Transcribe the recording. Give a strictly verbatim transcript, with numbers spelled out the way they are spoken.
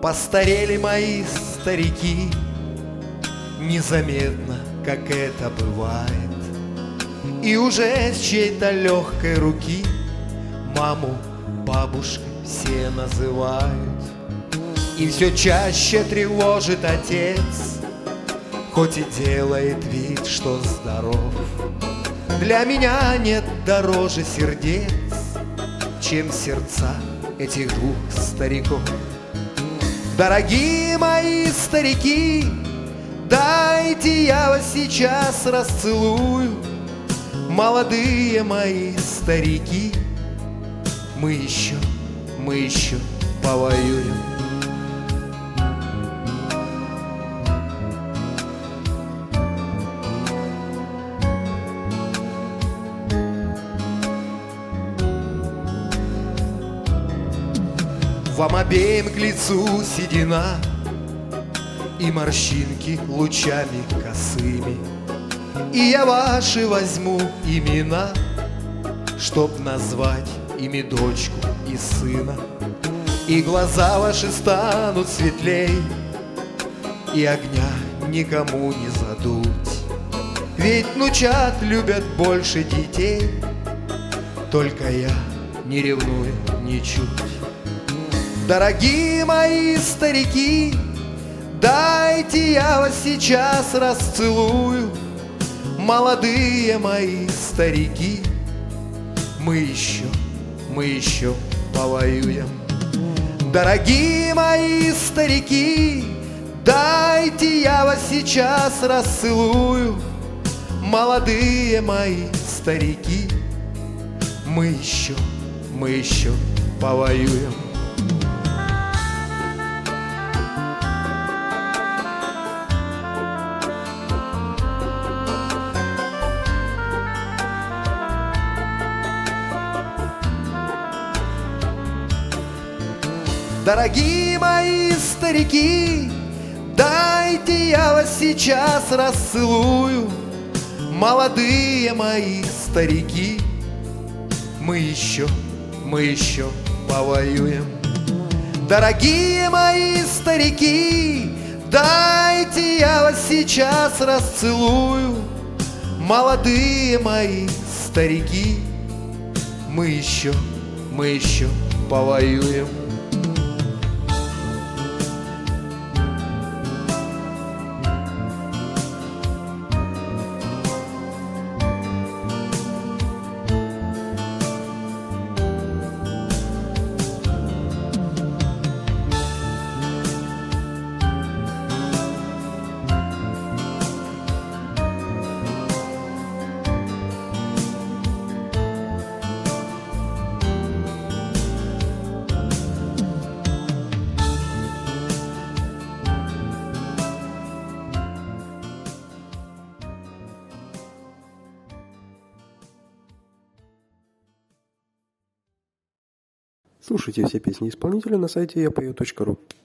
Постарели мои старики, незаметно, как это бывает. И уже с чьей-то легкой руки маму бабушкой все называют. И все чаще тревожит отец, хоть и делает вид, что здоров. Для меня нет дороже сердец, чем сердца этих двух стариков. Дорогие мои старики, дайте я вас сейчас расцелую. Молодые мои старики, мы еще, мы еще повоюем. Вам обеим к лицу седина и морщинки лучами косыми. И я ваши возьму имена, чтоб назвать ими дочку и сына. И глаза ваши станут светлей, и огня никому не задуть. Ведь внучат любят больше детей, только я не ревную ничуть. Дорогие мои старики, дайте я вас сейчас расцелую. Молодые мои старики, мы еще, мы еще повоюем. Дорогие мои старики, дайте я вас сейчас расцелую. Молодые мои старики, мы еще, мы еще повоюем. Дорогие мои старики, дайте я вас сейчас расцелую. Молодые мои старики, мы еще, мы еще повоюем. Дорогие мои старики, дайте я вас сейчас расцелую. Молодые мои старики, мы еще, мы еще повоюем. Слушайте все песни исполнителя на сайте я пою точка ру.